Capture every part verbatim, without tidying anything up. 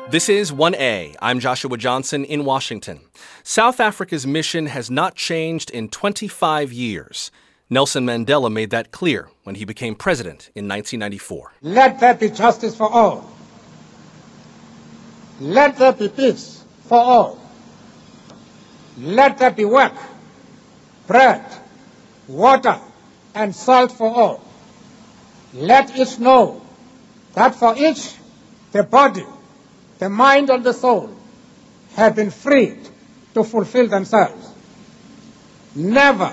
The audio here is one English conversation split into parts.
This is one A. I'm Joshua Johnson in Washington. South Africa's mission has not changed in twenty-five years. Nelson Mandela made that clear when he became president in nineteen ninety-four. Let there be justice for all. Let there be peace for all. Let there be work, bread, water, and salt for all. Let each know that for each, the body, the mind and the soul have been freed to fulfill themselves. Never,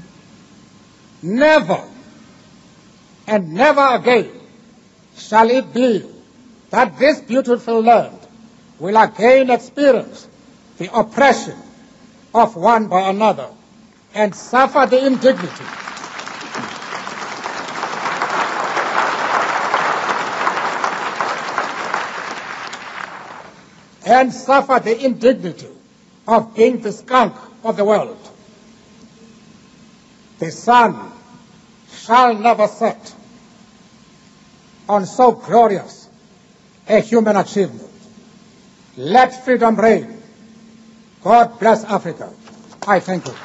never, and never again shall it be that this beautiful land will again experience the oppression of one by another and suffer the indignity and suffer the indignity of being the skunk of the world. The sun shall never set on so glorious a human achievement. Let freedom reign. God bless Africa. I thank you.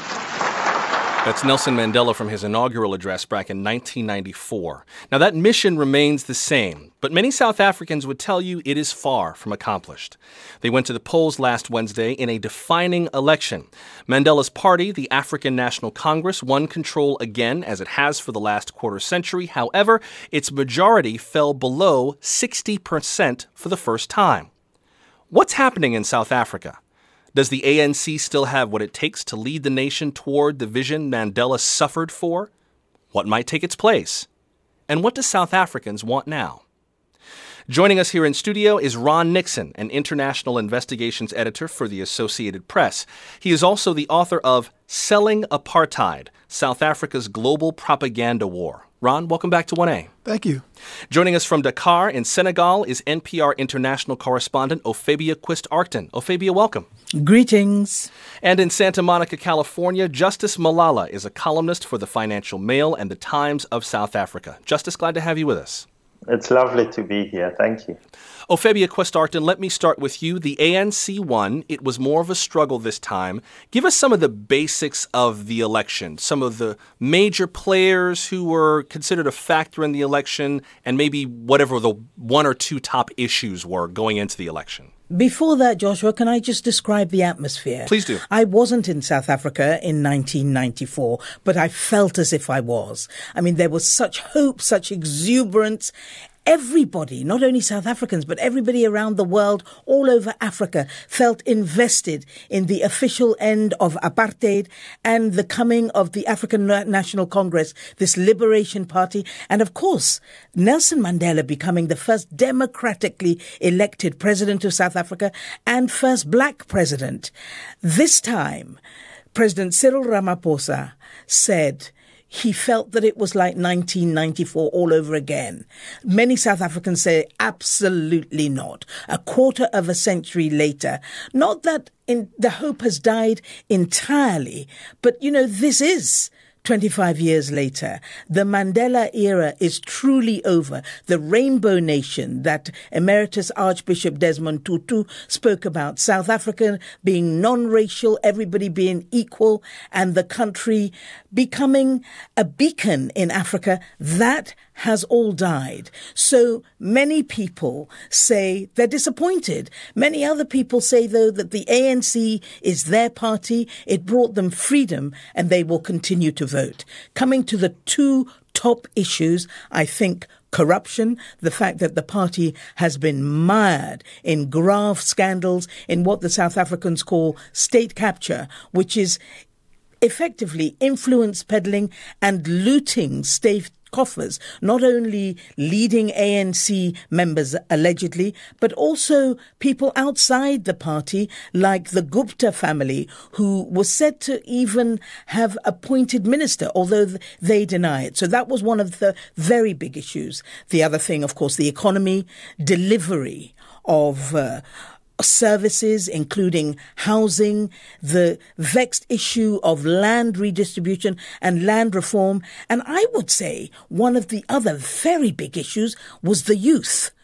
That's Nelson Mandela from his inaugural address back in nineteen ninety-four. Now, that mission remains the same, but many South Africans would tell you it is far from accomplished. They went to the polls last Wednesday in a defining election. Mandela's party, the African National Congress, won control again, as it has for the last quarter century. However, its majority fell below sixty percent for the first time. What's happening in South Africa? Does the A N C still have what it takes to lead the nation toward the vision Mandela suffered for? What might take its place? And what do South Africans want now? Joining us here in studio is Ron Nixon, an international investigations editor for the Associated Press. He is also the author of Selling Apartheid, South Africa's Global Propaganda War. Ron, welcome back to one A. Thank you. Joining us from Dakar in Senegal is N P R international correspondent Ophebia Quist-Arcton. Ophebia, welcome. Greetings. And in Santa Monica, California, Justice Malala is a columnist for the Financial Mail and the Times of South Africa. Justice, glad to have you with us. It's lovely to be here. Thank you. Ophebia Quist-Arcton, let me start with you. The A N C won. It was more of a struggle this time. Give us some of the basics of the election, some of the major players who were considered a factor in the election, and maybe whatever the one or two top issues were going into the election. Before that, Joshua, can I just describe the atmosphere? Please do. I wasn't in South Africa in nineteen ninety-four, but I felt as if I was. I mean, there was such hope, such exuberance. Everybody, not only South Africans, but everybody around the world, all over Africa, felt invested in the official end of apartheid and the coming of the African National Congress, this liberation party, and of course, Nelson Mandela becoming the first democratically elected president of South Africa and first black president. This time, President Cyril Ramaphosa said he felt that it was like nineteen ninety-four all over again. Many South Africans say absolutely not. A quarter of a century later, not that in, the hope has died entirely, but, you know, this is twenty-five years later. The Mandela era is truly over. The rainbow nation that Emeritus Archbishop Desmond Tutu spoke about, South Africa being non-racial, everybody being equal, and the country becoming a beacon in Africa, that has all died. So many people say they're disappointed. Many other people say, though, that the A N C is their party. It brought them freedom and they will continue to vote. Coming to the two top issues, I think corruption, the fact that the party has been mired in grave scandals, in what the South Africans call state capture, which is effectively influence peddling and looting state coffers, not only leading A N C members allegedly, but also people outside the party like the Gupta family, who was said to even have appointed minister, although they deny it. So that was one of the very big issues. The other thing, of course, the economy, delivery of uh, services, including housing, the vexed issue of land redistribution and land reform. And I would say one of the other very big issues was the youth.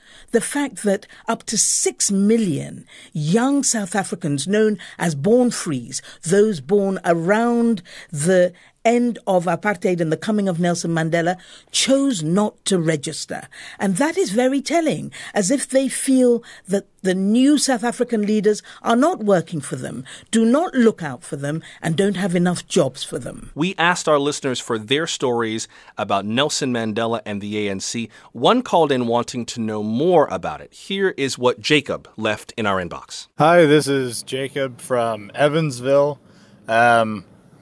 the fact that up to six million young South Africans, known as born frees, those born around the end of apartheid and the coming of Nelson Mandela, chose not to register. And that is very telling, as if they feel that the new South African leaders are not working for them, do not look out for them, and don't have enough jobs for them. We asked our listeners for their stories about Nelson Mandela and the A N C. One called in wanting to know more about it. Here is what Jacob left in our inbox. Hi, this is Jacob from Evansville. Um...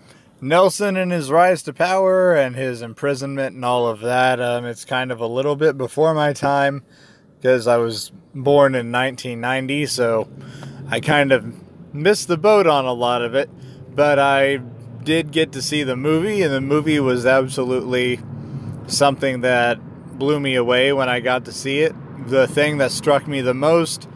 Nelson and his rise to power and his imprisonment and all of that, um, it's kind of a little bit before my time because I was born in nineteen ninety, so I kind of missed the boat on a lot of it. But I did get to see the movie, and the movie was absolutely something that blew me away when I got to see it. The thing that struck me the most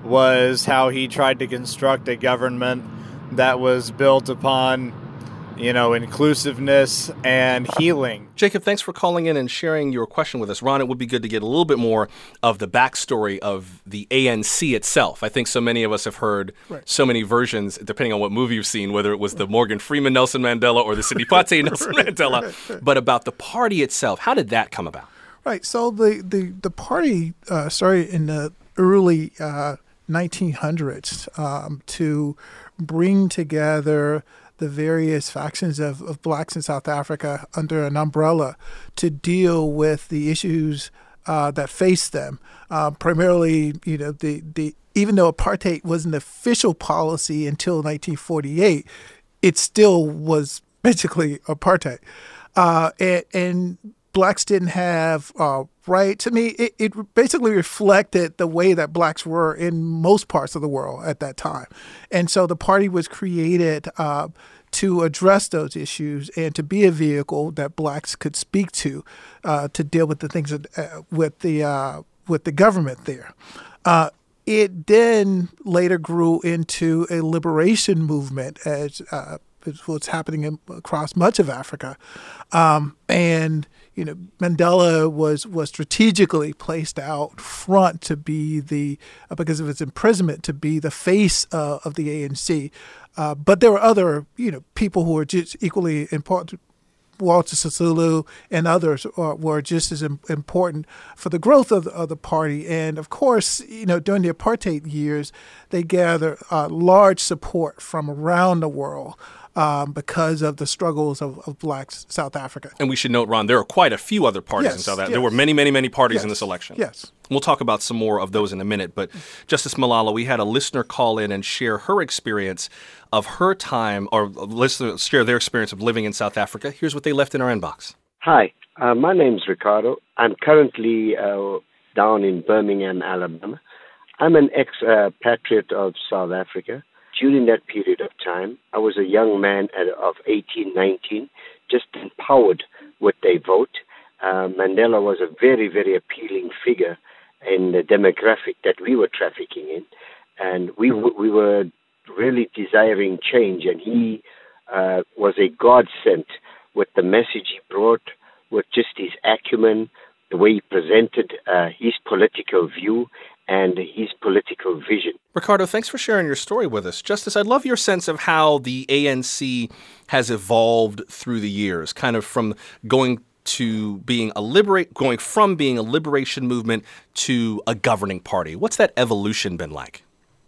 was how he tried to construct a government that was built upon, you know, inclusiveness and healing. Jacob, thanks for calling in and sharing your question with us. Ron, it would be good to get a little bit more of the backstory of the A N C itself. I think so many of us have heard right. so many versions, depending on what movie you've seen, whether it was the Morgan Freeman Nelson Mandela or the Sidney Poitier Nelson right, Mandela, right, right. but about the party itself. How did that come about? Right. So the, the, the party uh, started in the early uh, nineteen hundreds um, to bring together the various factions of, of blacks in South Africa under an umbrella to deal with the issues uh, that faced them. Uh, primarily, you know, the, the even though apartheid was an official policy until nineteen forty-eight, it still was basically apartheid. Uh, and, and blacks didn't have uh, rights. I mean, it, it basically reflected the way that blacks were in most parts of the world at that time. And so the party was created uh, to address those issues and to be a vehicle that blacks could speak to, uh, to deal with the things that, uh, with the uh, with the government there. Uh, it then later grew into a liberation movement as uh, what's happening in, across much of Africa, um, and you know Mandela was was strategically placed out front to be the uh, because of his imprisonment to be the face uh, of the A N C. Uh, but there were other, you know, people who were just equally important. Walter Sisulu and others uh, were just as im- important for the growth of the, of the party. And of course, you know, during the apartheid years, they gathered uh, large support from around the world um, because of the struggles of, of blacks in South Africa. And we should note, Ron, there are quite a few other parties yes, in South Africa. Yes. There were many, many, many parties yes. in this election. Yes. We'll talk about some more of those in a minute. But Justice Malala, we had a listener call in and share her experience of her time, or listeners share their experience of living in South Africa. Here's what they left in our inbox. Hi, uh, my name's Ricardo. I'm currently uh, down in Birmingham, Alabama. I'm an expatriate of South Africa. During that period of time, I was a young man at, of eighteen, nineteen, just empowered with their vote. Uh, Mandela was a very, very appealing figure in the demographic that we were trafficking in. And we w- we were really desiring change, and he uh, was a godsend with the message he brought, with just his acumen, the way he presented uh, his political view and his political vision. Ricardo, thanks for sharing your story with us. Justice, I'd love your sense of how the A N C has evolved through the years, kind of from going to being a liberate, going from being a liberation movement to a governing party. What's that evolution been like?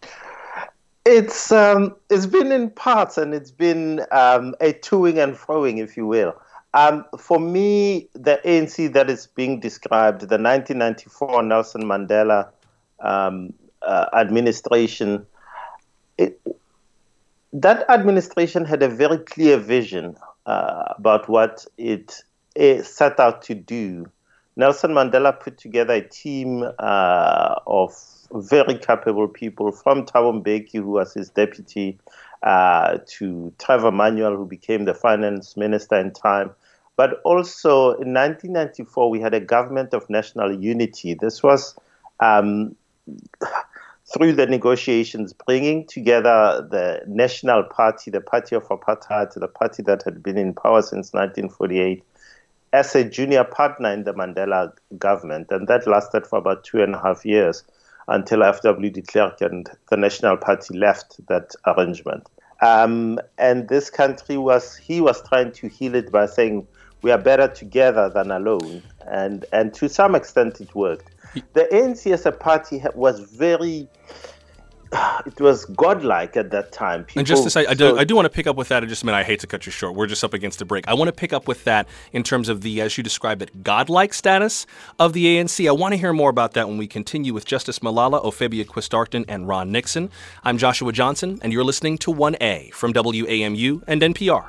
It's um, it's been in parts, and it's been um, a toing and froing, if you will. Um, for me, the A N C that is being described, the nineteen ninety-four Nelson Mandela um, uh, administration, it, that administration had a very clear vision uh, about what it, it set out to do. Nelson Mandela put together a team uh, of very capable people, from Thabo Mbeki, who was his deputy, uh, to Trevor Manuel, who became the finance minister in time. But also in nineteen ninety-four, we had a government of national unity. This was um, through the negotiations, bringing together the National Party, the party of apartheid, the party that had been in power since nineteen forty-eight, as a junior partner in the Mandela government, and that lasted for about two and a half years until F W de Klerk and the National Party left that arrangement. Um, and this country was, he was trying to heal it by saying, we are better together than alone. And, and to some extent it worked. The A N C as a party was very... It was godlike at that time. People, and just to say, I so, do, I do want to pick up with that in just a minute. I hate to cut you short. We're just up against a break. I want to pick up with that in terms of the, as you described it, godlike status of the A N C. I want to hear more about that when we continue with Justice Malala, Ophebia Quist-Darton, and Ron Nixon. I'm Joshua Johnson, and you're listening to one A from W A M U and N P R.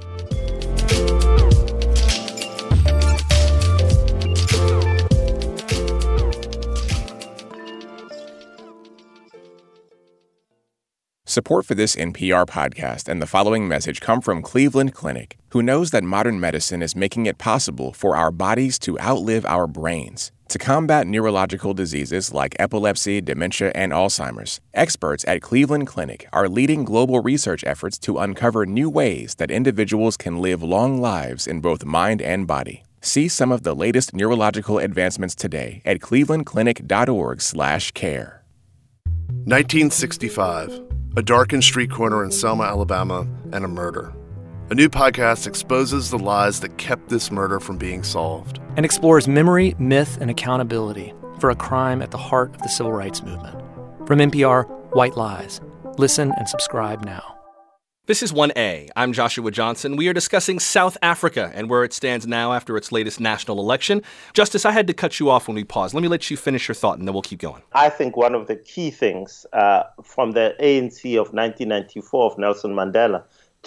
Support for this N P R podcast and the following message come from Cleveland Clinic, who knows that modern medicine is making it possible for our bodies to outlive our brains. To combat neurological diseases like epilepsy, dementia, and Alzheimer's, experts at Cleveland Clinic are leading global research efforts to uncover new ways that individuals can live long lives in both mind and body. See some of the latest neurological advancements today at clevelandclinic.org slash care. nineteen sixty-five. A darkened street corner in Selma, Alabama, and a murder. A new podcast exposes the lies that kept this murder from being solved. And explores memory, myth, and accountability for a crime at the heart of the civil rights movement. From N P R, White Lies. Listen and subscribe now. This is one A. I'm Joshua Johnson. We are discussing South Africa and where it stands now after its latest national election. Justice, I had to cut you off when we paused. Let me let you finish your thought, and then we'll keep going. I think one of the key things uh, from the A N C of nineteen ninety-four of Nelson Mandela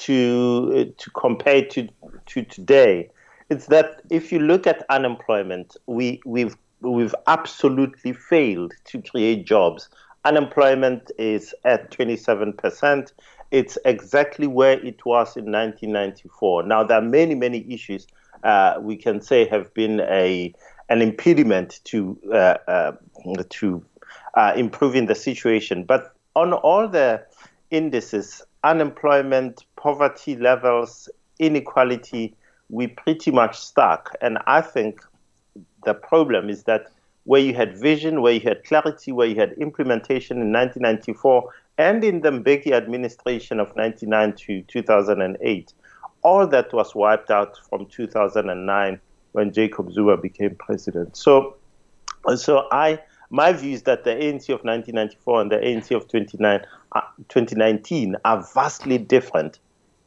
to uh, to compare to to today, it's that if you look at unemployment, we we've we've absolutely failed to create jobs. Unemployment is at twenty-seven percent. It's exactly where it was in nineteen ninety-four. Now, there are many, many issues uh, we can say have been a an impediment to uh, uh, to uh, improving the situation. But on all the indices, unemployment, poverty levels, inequality, we pretty much stuck. And I think the problem is that where you had vision, where you had clarity, where you had implementation in nineteen ninety-four, and in the Mbeki administration of ninety-nine to two thousand eight, all that was wiped out from two thousand nine when Jacob Zuma became president. So, so I, my view is that the A N C of nineteen ninety-four and the A N C of twenty nineteen are vastly different.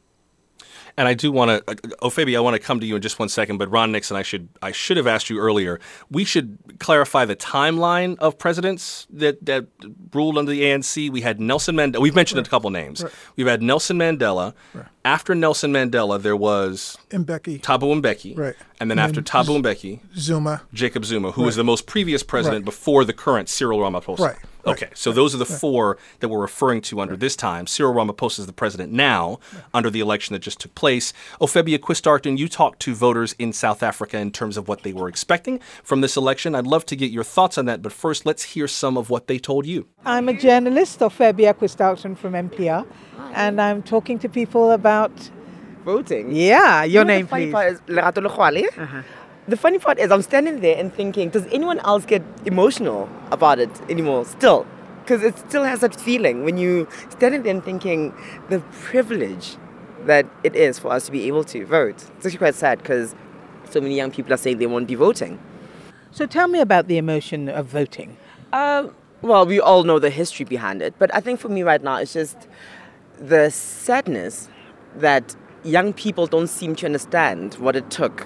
And I do want to, Ophebia, I want to come to you in just one second, but Ron Nixon, I should I should have asked you earlier. We should clarify the timeline of presidents that, that ruled under the A N C. We had Nelson Mandela. We've mentioned right. a couple names. Right. We've had Nelson Mandela. Right. After Nelson Mandela, there was Mbeki. Thabo Mbeki. Right. And then and after Thabo Mbeki, Zuma. Jacob Zuma, who right. was the most previous president right. before the current Cyril Ramaphosa. Right. Okay, right. so those are the right. four that we're referring to under right. this time. Cyril Ramaphosa is the president now right. under the election that just took place. Ophebia Quist-Darton, you talked to voters in South Africa in terms of what they were expecting from this election. I'd love to get your thoughts on that, but first, let's hear some of what they told you. I'm a journalist, Ophebia Quist-Darton from N P R, and I'm talking to people about voting. Yeah, your you know, name, the funny please. Part is Lerato Legoale. Uh-huh. The funny part is I'm standing there and thinking, does anyone else get emotional about it anymore still? Because it still has that feeling when you standing there and thinking the privilege that it is for us to be able to vote. It's actually quite sad because so many young people are saying they won't be voting. So tell me about the emotion of voting. Um, well, we all know the history behind it. But I think for me right now, it's just the sadness that young people don't seem to understand what it took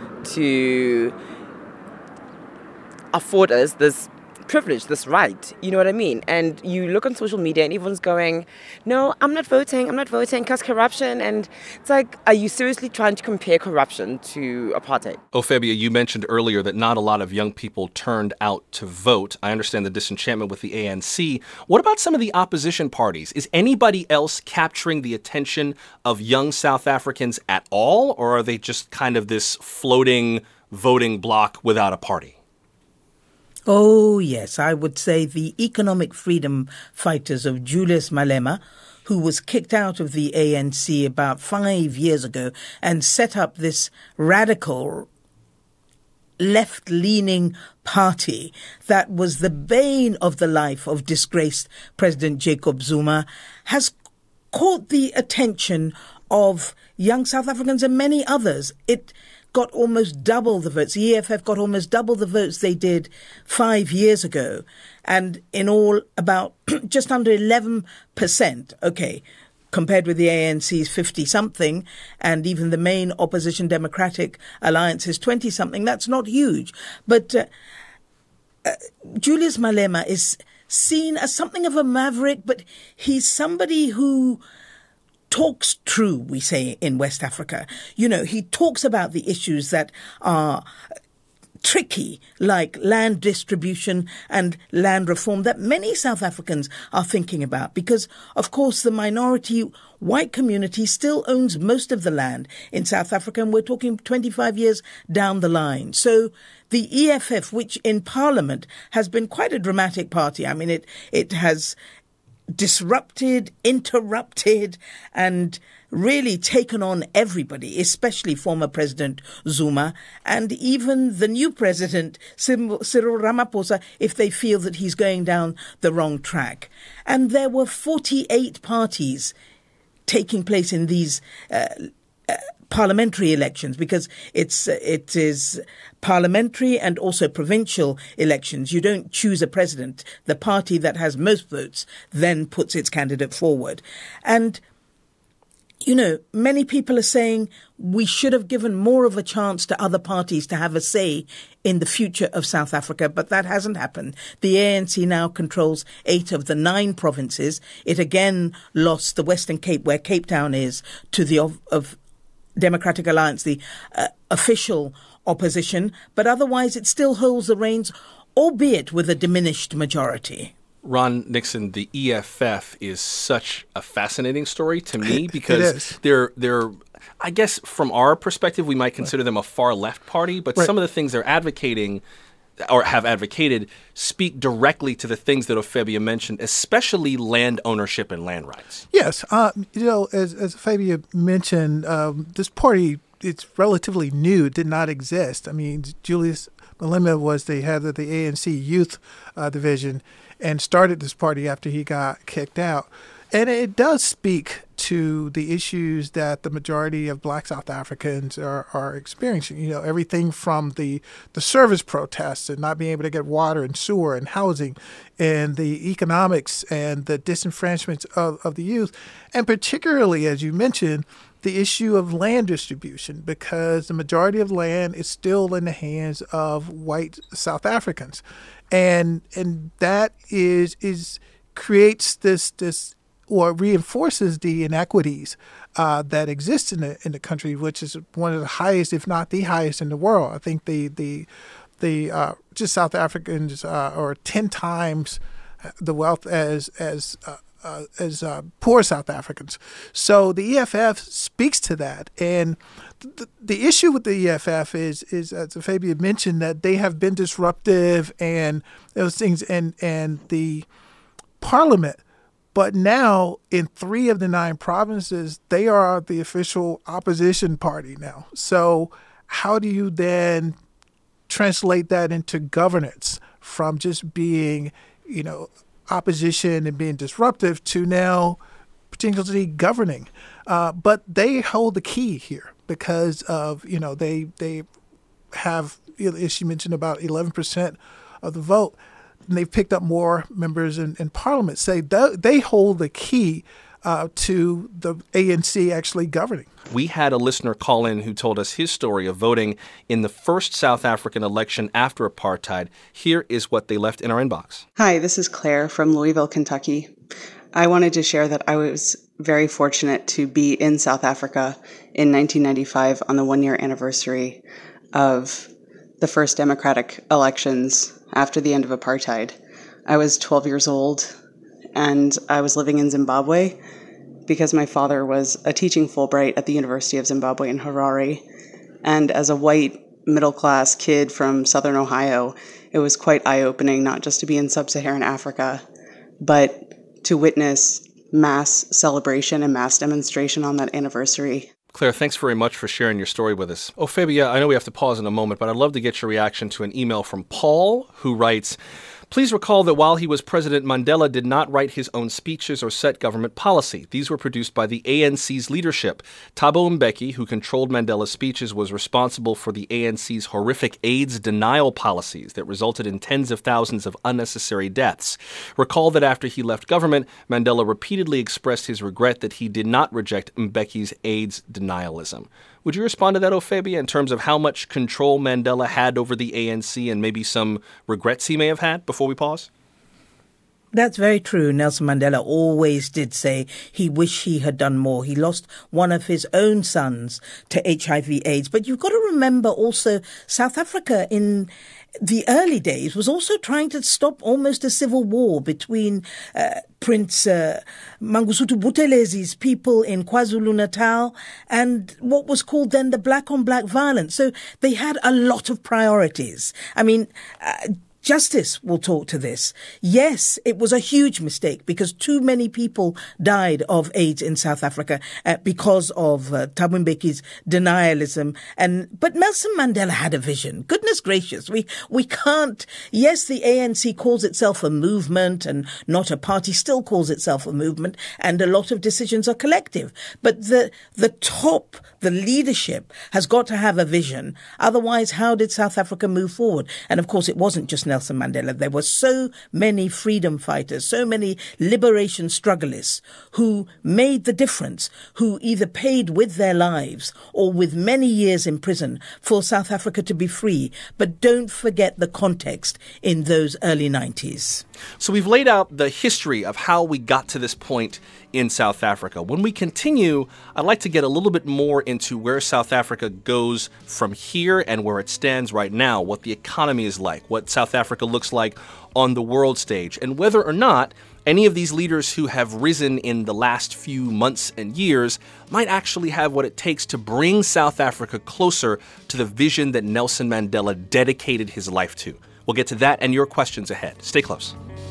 to afford us this privilege, this right, you know what I mean? And you look on social media and everyone's going, no, I'm not voting, I'm not voting because corruption. And it's like, are you seriously trying to compare corruption to apartheid? Ophebia, you mentioned earlier that not a lot of young people turned out to vote. I understand the disenchantment with the A N C. What about some of the opposition parties? Is anybody else capturing the attention of young South Africans at all? Or are they just kind of this floating voting bloc without a party? Oh, yes, I would say the economic freedom fighters of Julius Malema, who was kicked out of the A N C about five years ago and set up this radical left-leaning party that was the bane of the life of disgraced President Jacob Zuma has caught the attention of young South Africans and many others. It got almost double the votes. The E F F got almost double the votes they did five years ago. And in all, about just under eleven percent, okay, compared with the A N C's fifty-something, and even the main opposition Democratic Alliance is twenty-something. That's not huge. But uh, uh, Julius Malema is seen as something of a maverick, but he's somebody who talks true, we say in West Africa. You know, he talks about the issues that are tricky, like land distribution and land reform, that many South Africans are thinking about, because, of course, the minority white community still owns most of the land in South Africa, and we're talking twenty-five years down the line. So the E F F, which in Parliament has been quite a dramatic party, I mean, it it has disrupted, interrupted, and really taken on everybody, especially former President Zuma and even the new president, Cyril Ramaphosa, if they feel that he's going down the wrong track. And there were forty-eight parties taking place in these uh, uh, parliamentary elections, because it's uh, it is parliamentary and also provincial elections. You don't choose a president. The party that has most votes then puts its candidate forward. And, you know, many people are saying we should have given more of a chance to other parties to have a say in the future of South Africa, but that hasn't happened. The A N C now controls eight of the nine provinces. It again lost the Western Cape, where Cape Town is, to the of, of Democratic Alliance, the uh, official opposition, but otherwise it still holds the reins, albeit with a diminished majority. Ron Nixon, the E F F is such a fascinating story to me, because It is. they're they're I guess from our perspective we might consider them a far left party, but Right. some of the things they're advocating or have advocated speak directly to the things that Ophebia mentioned, especially land ownership and land rights. Yes, uh, you know, as as Fabia mentioned, um, this party, it's relatively new. It did not exist. I mean, Julius Malema was the head of the A N C Youth uh, Division and started this party after he got kicked out. And it does speak to the issues that the majority of Black South Africans are, are experiencing. You know, everything from the, the service protests and not being able to get water and sewer and housing, and the economics and the disenfranchisement of, of the youth. And particularly, as you mentioned, the issue of land distribution, because the majority of land is still in the hands of white South Africans. And and that is is creates this this or reinforces the inequities uh, that exist in the in the country, which is one of the highest, if not the highest, in the world. I think the the the uh, just South Africans uh, are ten times the wealth as as uh, uh, as uh, poor South Africans. So the E F F speaks to that, and the, the issue with the E F F is is as Fabia mentioned, that they have been disruptive and those things, and and the Parliament. But now, in three of the nine provinces, they are the official opposition party now. So how do you then translate that into governance from just being, you know, opposition and being disruptive to now potentially governing? Uh, but they hold the key here because of, you know, they they have, as you mentioned, about eleven percent of the vote. And they've picked up more members in, in Parliament. Say th- they hold the key uh, to the A N C actually governing. We had a listener call in who told us his story of voting in the first South African election after apartheid. Here is what they left in our inbox. Hi, this is Claire from Louisville, Kentucky. I wanted to share that I was very fortunate to be in South Africa in nineteen ninety-five on the one-year anniversary of the first democratic elections after the end of apartheid. I was twelve years old, and I was living in Zimbabwe because my father was a teaching Fulbright at the University of Zimbabwe in Harare. And as a white middle-class kid from Southern Ohio, it was quite eye-opening not just to be in sub-Saharan Africa, but to witness mass celebration and mass demonstration on that anniversary. Claire, thanks very much for sharing your story with us. Ophebia, I know we have to pause in a moment, but I'd love to get your reaction to an email from Paul, who writes, please recall that while he was president, Mandela did not write his own speeches or set government policy. These were produced by the A N C's leadership. Thabo Mbeki, who controlled Mandela's speeches, was responsible for the A N C's horrific AIDS denial policies that resulted in tens of thousands of unnecessary deaths. Recall that after he left government, Mandela repeatedly expressed his regret that he did not reject Mbeki's AIDS denialism. Would you respond to that, Ophebia, in terms of how much control Mandela had over the A N C and maybe some regrets he may have had before we pause? That's very true. Nelson Mandela always did say he wished he had done more. He lost one of his own sons to H I V AIDS. But you've got to remember also South Africa in the early days was also trying to stop almost a civil war between uh, Prince uh, Mangosuthu Buthelez's people in KwaZulu-Natal and what was called then the black-on-black violence. So they had a lot of priorities. I mean, uh, Justice will talk to this. Yes, it was a huge mistake because too many people died of AIDS in South Africa uh, because of uh, Thabo Mbeki's denialism. And but Nelson Mandela had a vision. Goodness gracious, we we can't. Yes, the A N C calls itself a movement and not a party. Still calls itself a movement, and a lot of decisions are collective. But the the top, the leadership has got to have a vision. Otherwise, how did South Africa move forward? And of course, it wasn't just Nelson Nelson Mandela. There were so many freedom fighters, so many liberation strugglers who made the difference, who either paid with their lives or with many years in prison for South Africa to be free. But don't forget the context in those early nineties. So we've laid out the history of how we got to this point in South Africa. When we continue, I'd like to get a little bit more into where South Africa goes from here and where it stands right now, what the economy is like, what South Africa looks like on the world stage, and whether or not any of these leaders who have risen in the last few months and years might actually have what it takes to bring South Africa closer to the vision that Nelson Mandela dedicated his life to. We'll get to that and your questions ahead. Stay close.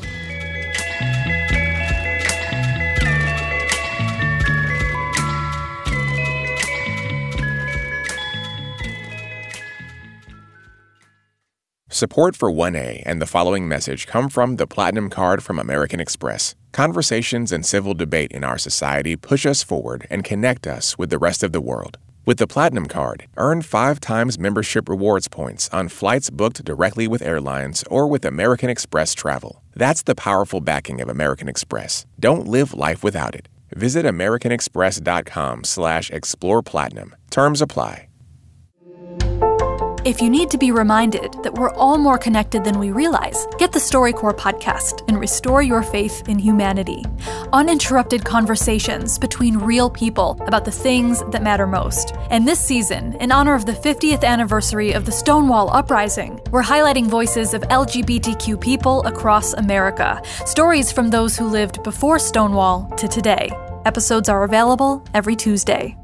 Support for one A and the following message come from the Platinum Card from American Express. Conversations and civil debate in our society push us forward and connect us with the rest of the world. With the Platinum Card, earn five times membership rewards points on flights booked directly with airlines or with American Express Travel. That's the powerful backing of American Express. Don't live life without it. Visit americanexpress.com slash explore platinum. Terms apply. If you need to be reminded that we're all more connected than we realize, get the StoryCorps podcast and restore your faith in humanity. Uninterrupted conversations between real people about the things that matter most. And this season, in honor of the fiftieth anniversary of the Stonewall Uprising, we're highlighting voices of L G B T Q people across America. Stories from those who lived before Stonewall to today. Episodes are available every Tuesday.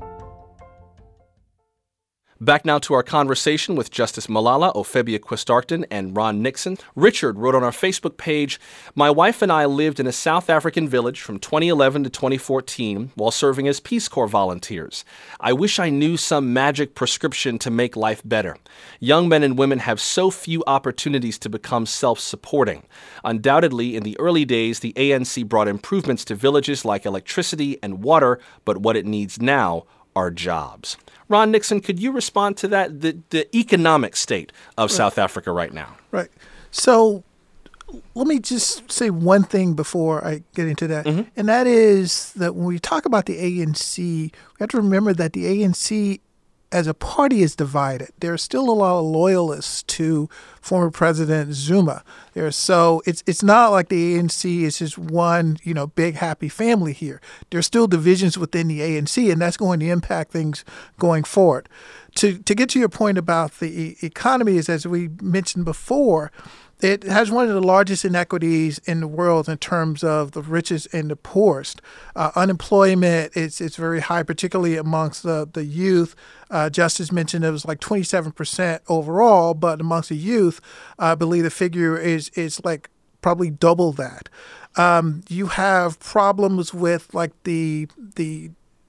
Back now to our conversation with Justice Malala, Ophebia Quist-Arcton, and Ron Nixon. Richard wrote on our Facebook page, "My wife and I lived in a South African village from twenty eleven to twenty fourteen while serving as Peace Corps volunteers. I wish I knew some magic prescription to make life better. Young men and women have so few opportunities to become self-supporting. Undoubtedly, in the early days, the A N C brought improvements to villages like electricity and water, but what it needs now are jobs." Ron Nixon, could you respond to that, the, the economic state of right. South Africa right now? Right. So let me just say one thing before I get into that, mm-hmm. and that is that when we talk about the A N C, we have to remember that the A N C as a party is divided. There are still a lot of loyalists to former President Zuma. There, so it's it's not like the A N C is just one, you know, big happy family here. There's still divisions within the A N C, and that's going to impact things going forward. To to get to your point about the economy, is as we mentioned before, it has one of the largest inequities in the world in terms of the richest and the poorest. Uh, unemployment is it's very high, particularly amongst the, the youth. Uh, Justice mentioned it was like twenty-seven percent overall, but amongst the youth, I believe the figure is is like probably double that. Um, you have problems with like the the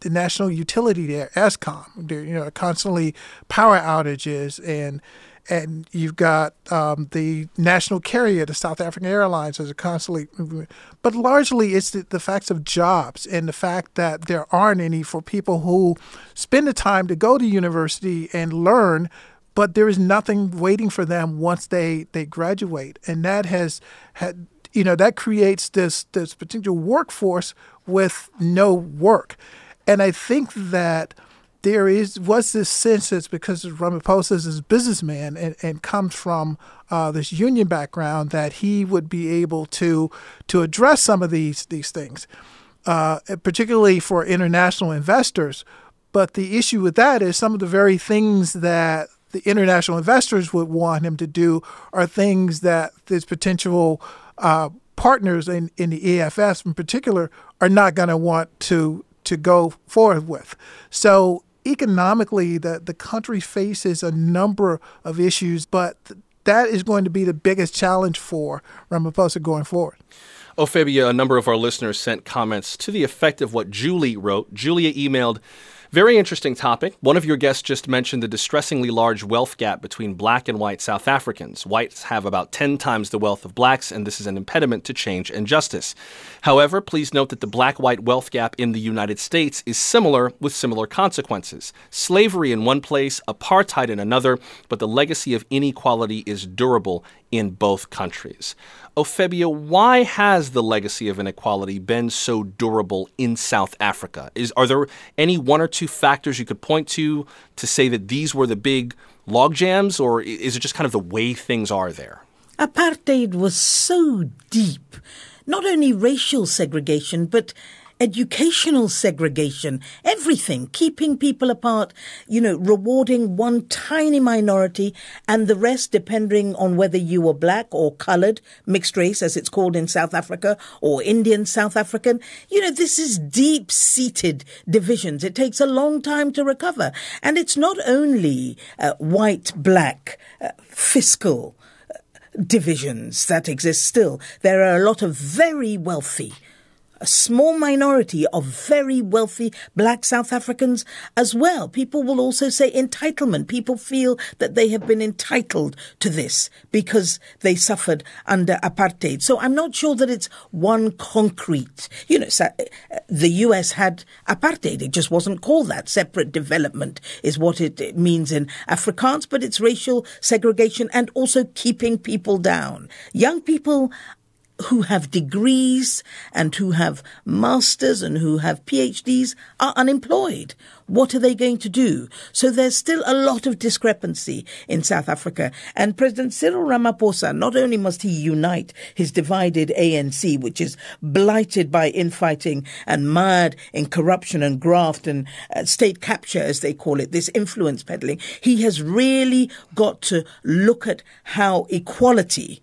the national utility there, Eskom. There, you know, constantly power outages, and and you've got um, the national carrier, the South African Airlines, is a constantly. But largely, it's the, the facts of jobs and the fact that there aren't any for people who spend the time to go to university and learn, but there is nothing waiting for them once they, they graduate, and that has had. You know, that creates this this potential workforce with no work. And I think that there is was this sense that because Ramaphosa is a businessman and, and comes from uh, this union background, that he would be able to to address some of these these things, uh, particularly for international investors. But the issue with that is some of the very things that the international investors would want him to do are things that this potential Uh, partners in, in the E F S in particular are not going to want to to go forward with. So economically, the, the country faces a number of issues, but that is going to be the biggest challenge for Ramaphosa going forward. Ophebia, a number of our listeners sent comments to the effect of what Julie wrote. Julia emailed, very interesting topic. One of your guests just mentioned the distressingly large wealth gap between black and white South Africans. Whites have about ten times the wealth of blacks, and this is an impediment to change and justice. However, please note that the black-white wealth gap in the United States is similar with similar consequences. Slavery in one place, apartheid in another, but the legacy of inequality is durable in both countries. Ophebia, why has the legacy of inequality been so durable in South Africa? Is Are there any one or two factors you could point to to say that these were the big logjams, or is it just kind of the way things are there? Apartheid was so deep, not only racial segregation, but educational segregation, everything, keeping people apart, you know, rewarding one tiny minority and the rest depending on whether you were black or colored, mixed race, as it's called in South Africa, or Indian South African. You know, this is deep-seated divisions. It takes a long time to recover. And it's not only uh, white, black, uh, fiscal uh, divisions that exist still. There are a lot of very wealthy, a small minority of very wealthy black South Africans as well. People will also say entitlement. People feel that they have been entitled to this because they suffered under apartheid. So I'm not sure that it's one concrete. You know, the U S had apartheid. It just wasn't called that. Separate development is what it means in Afrikaans, but it's racial segregation and also keeping people down. Young people who have degrees and who have masters and who have P H Ds are unemployed. What are they going to do? So there's still a lot of discrepancy in South Africa. And President Cyril Ramaphosa, not only must he unite his divided A N C, which is blighted by infighting and mired in corruption and graft and uh, state capture, as they call it, this influence peddling, he has really got to look at how equality,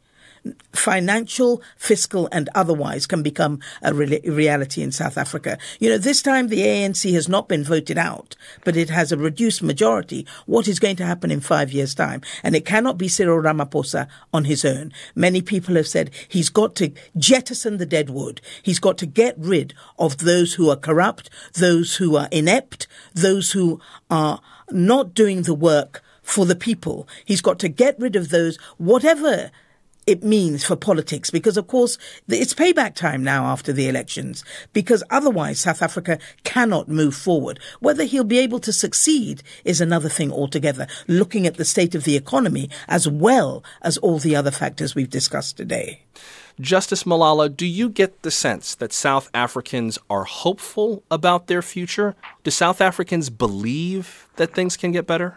financial, fiscal and otherwise, can become a re- reality in South Africa. You know, this time the A N C has not been voted out, but it has a reduced majority. What is going to happen in five years' time? And it cannot be Cyril Ramaphosa on his own. Many people have said he's got to jettison the dead wood. He's got to get rid of those who are corrupt, those who are inept, those who are not doing the work for the people. He's got to get rid of those, whatever it means for politics, because, of course, it's payback time now after the elections, because otherwise South Africa cannot move forward. Whether he'll be able to succeed is another thing altogether, looking at the state of the economy as well as all the other factors we've discussed today. Justice Malala, do you get the sense that South Africans are hopeful about their future? Do South Africans believe that things can get better?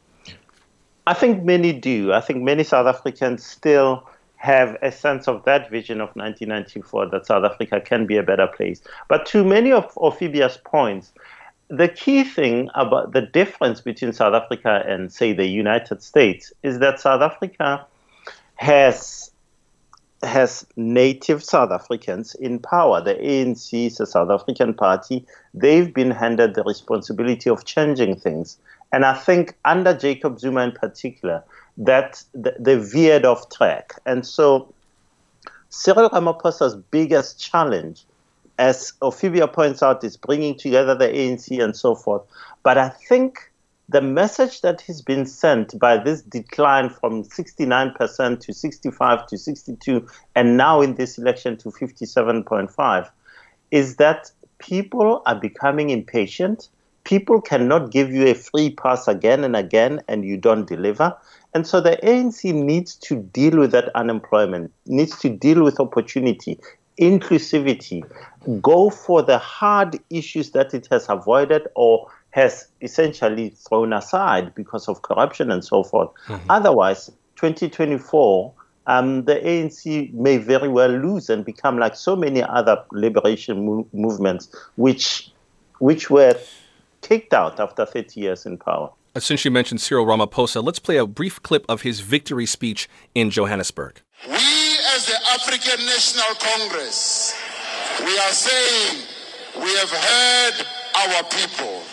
I think many do. I think many South Africans still have a sense of that vision of nineteen ninety-four, that South Africa can be a better place. But to many of Ophebia's points, the key thing about the difference between South Africa and, say, the United States is that South Africa has has native South Africans in power. The A N C is a South African party. They've been handed the responsibility of changing things. And I think under Jacob Zuma in particular, that they veered off track. And so Cyril Ramaphosa's biggest challenge as Ophelia points out, is bringing together the A N C and so forth. But I think the message that has been sent by this decline from sixty-nine percent to sixty-five to sixty-two, and now in this election to fifty-seven point five, is that people are becoming impatient. People cannot give you a free pass again and again, and you don't deliver. And so the A N C needs to deal with that unemployment, needs to deal with opportunity, inclusivity, go for the hard issues that it has avoided or has essentially thrown aside because of corruption and so forth. Mm-hmm. Otherwise, twenty twenty-four, um, the A N C may very well lose and become like so many other liberation mo- movements, which which were kicked out after thirty years in power. Since you mentioned Cyril Ramaphosa, let's play a brief clip of his victory speech in Johannesburg. We as the African National Congress, we are saying we have heard our people.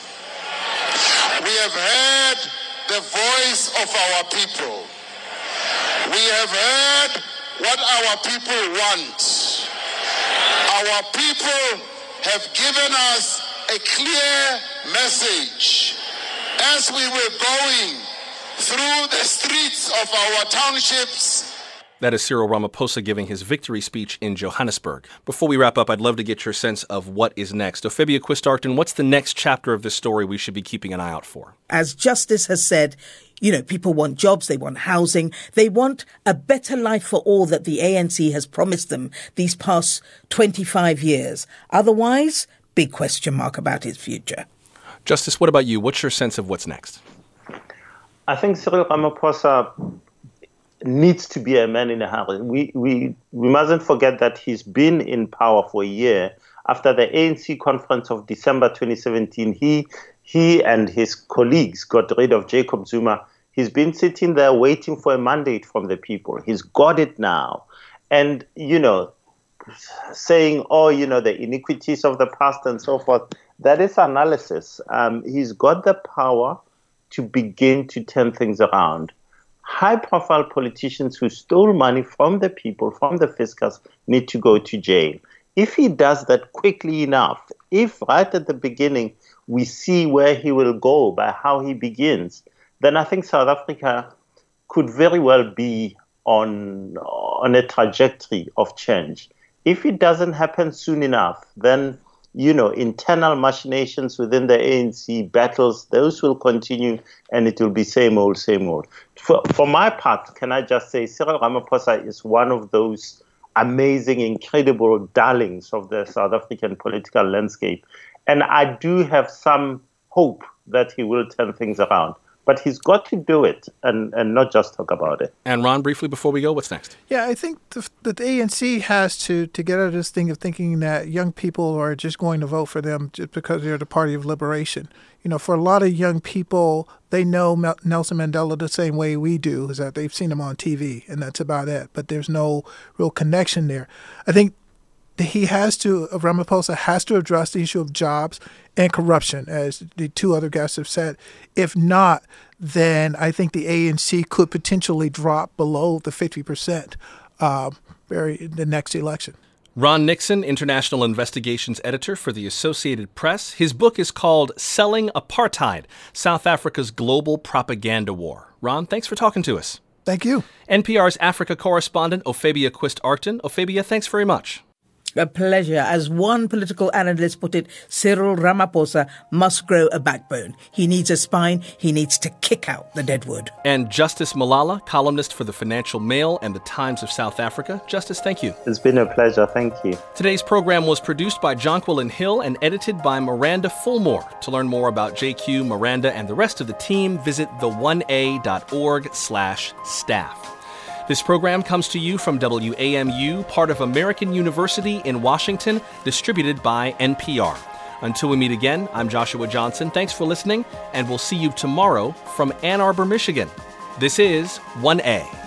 We have heard the voice of our people. We have heard what our people want. Our people have given us a clear message as we were going through the streets of our townships. That is Cyril Ramaphosa giving his victory speech in Johannesburg. Before we wrap up, I'd love to get your sense of what is next. Ophelia Quist-Arkton, what's the next chapter of this story we should be keeping an eye out for? As Justice has said, you know, people want jobs, they want housing, they want a better life for all that the A N C has promised them these past twenty-five years. Otherwise, big question mark about his future. Justice, what about you? What's your sense of what's next? I think Cyril Ramaphosa needs to be a man in a hurry. We, we, we mustn't forget that he's been in power for a year. After the A N C conference of December twenty seventeen, he, he and his colleagues got rid of Jacob Zuma. He's been sitting there waiting for a mandate from the people. He's got it now. And, you know, saying, oh, you know, the iniquities of the past and so forth, that is analysis. Um, he's got the power to begin to turn things around. High-profile politicians who stole money from the people, from the fiscus, need to go to jail. If he does that quickly enough, if right at the beginning we see where he will go by how he begins, then I think South Africa could very well be on, on a trajectory of change. If it doesn't happen soon enough, then, you know, internal machinations within the A N C, battles, those will continue, and it will be same old, same old. For, for my part, can I just say Cyril Ramaphosa is one of those amazing, incredible darlings of the South African political landscape. And I do have some hope that he will turn things around. But he's got to do it and, and not just talk about it. And Ron, briefly before we go, what's next? Yeah, I think the, the A N C has to, to get out of this thing of thinking that young people are just going to vote for them just because they're the party of liberation. You know, for a lot of young people, they know Nelson Mandela the same way we do, is that they've seen him on T V, and that's about it. But there's no real connection there. I think he has to, Ramaphosa has to address the issue of jobs and corruption, as the two other guests have said. If not, then I think the A N C could potentially drop below the fifty percent uh, very the next election. Ron Nixon, International Investigations Editor for the Associated Press. His book is called Selling Apartheid, South Africa's Global Propaganda War. Ron, thanks for talking to us. Thank you. N P R's Africa correspondent, Ophelia Quist-Arkton. Ophelia, thanks very much. A pleasure. As one political analyst put it, Cyril Ramaphosa must grow a backbone. He needs a spine. He needs to kick out the dead wood. And Justice Malala, columnist for the Financial Mail and the Times of South Africa. Justice, thank you. It's been a pleasure. Thank you. Today's program was produced by Jonquilyn Hill and edited by Miranda Fulmore. To learn more about J Q, Miranda, and the rest of the team, visit the one a dot org slash staff. This program comes to you from W A M U, part of American University in Washington, distributed by N P R. Until we meet again, I'm Joshua Johnson. Thanks for listening, and we'll see you tomorrow from Ann Arbor, Michigan. This is one A.